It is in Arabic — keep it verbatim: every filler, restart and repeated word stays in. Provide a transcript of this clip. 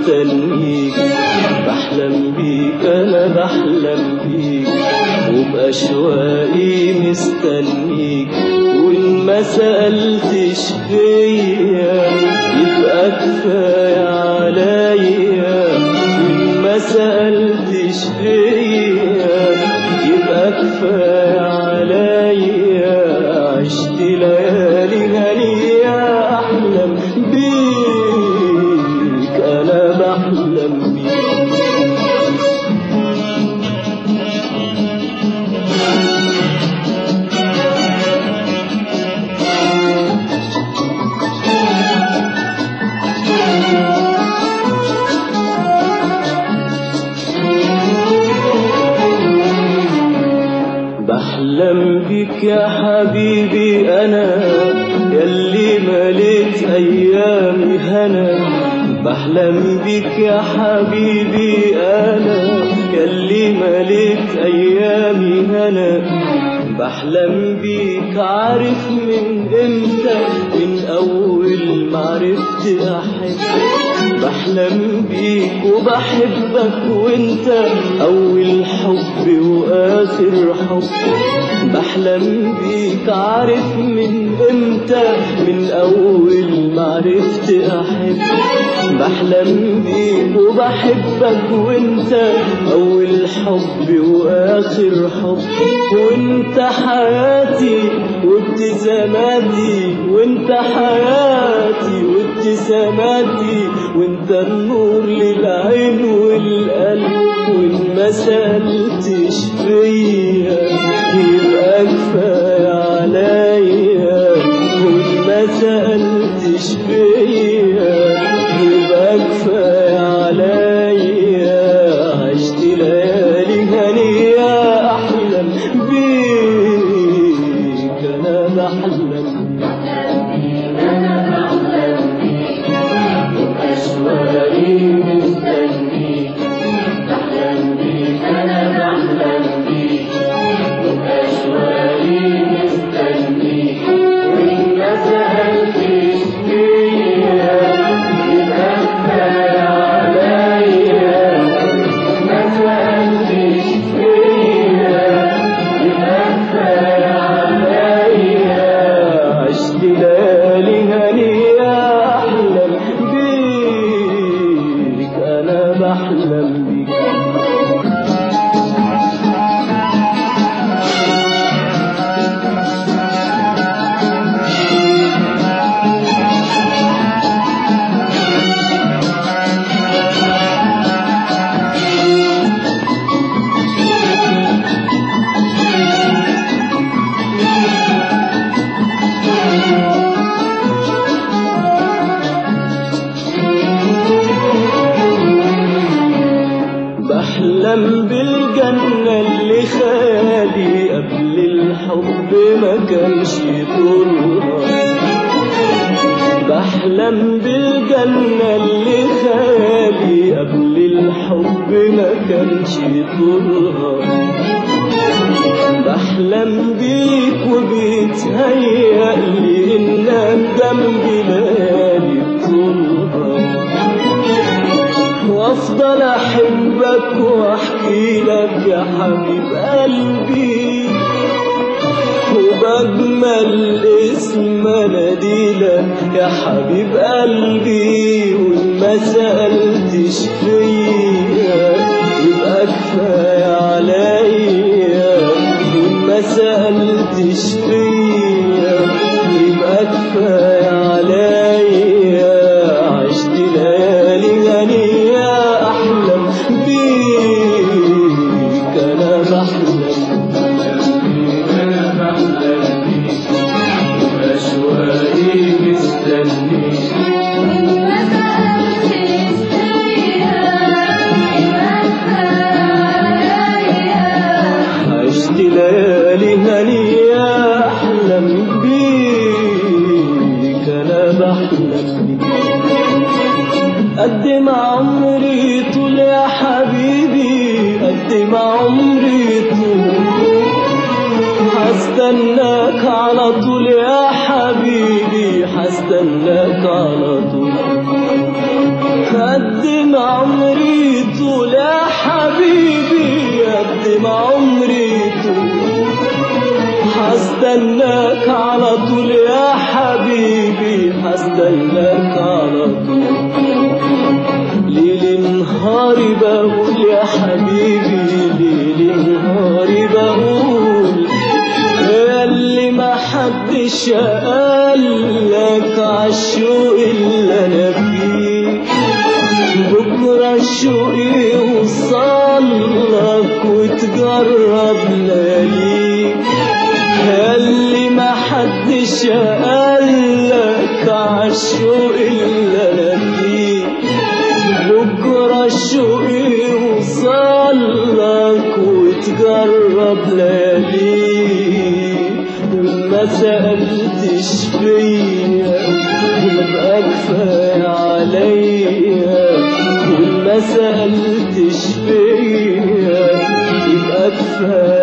مستنيك، بحلم بيك أنا بحلم بيك، وبأشواقي مستنيك. وإن ما سألتش فيا يبقى كفاية عليا، وإن ما سألتش فيا يبقى كفاية عليا. عشت ليالي هنية أحلم بيك أنا بحلم بيك. بحلم بيك يا حبيبي أنا ياللي مليت أيامي هنا، بحلم بيك يا حبيبي أنا ياللي مليت أيامي هنا. بحلم بيك عارف من امتى، من أول ما عرفت أحب. بحلم بيك وبحبك وانت أول حب وآخر حب. بحلم بيك عارف من امتى، من أول ما عرفت أحب. بحلم بيك وبحبك وانت أول حب وآخر حب. وانت حياتي وابتساماتي، وانت حياتي وابتساماتي، وانت النور للعين والقلب. وان ما سألتش فيا يبقى كفاية عليا، وان ما سألتش فيا يبقى كفاية عليا. عشت ليالي هنية أحلم بيك أنا بحلم بيك، أنا بحلم بيك، وأشواقي مستنيك. بحلم بيك أنا بحلم بيك، وأشواقي مستنيك. وإن ما سألتش فيا يبقى كفاية عليا، ما سألتش فيا يبقى كفاية عليا. عشت ليالي هنية أحلم بيك أنا بحلم بيك. بحلم بالجنة اللي خالي قبل الحب ما كانش طولها. بحلم بالجنة اللي خالي قبل الحب ما كانش طولها. بحلم بيك وبيتهيألي إنك جنبي ليالي طولها. وافضل احبك واحكي لك يا حبيب قلبي، وبجمل اسم اناديلك يا حبيب قلبي. وان ما سألتش فيا يبقى كفاية عليا، وان ما سألتش فيا يبقى كفاية عليا. عشت ليالي هنية أحلم بيك أنا بحلم بيك، أنا بحلم بيك، وأشواقي مستنيك. ما سألتش فيا يبقى كفاية عليا. عشت ليالي هنية أحلم بيك أنا بحلم بيك. قد ما عمري طول يا حبيبي، قد ما عمري طول، هستناك على طول يا حبيبي، هستناك على طول. قد ما ما عمري طول يا حبيبي قد ما عمري طول هستناك على طول يا حبيبي هستناك على طول ليل نهاري بقول يا حبيبي ليل نهاري بقول اللي ما حدش قالك عالشوق اللي انا فيه بكره الشوق يوصلك وتجرب لياليك اللي ما حدش قالك عالشوق اللي انا فيه بكره الشوق يوصلك وتجرب لياليك وما سألتش فيا يبقى كفاية عليا وما سألتش فيا يبقى كفاية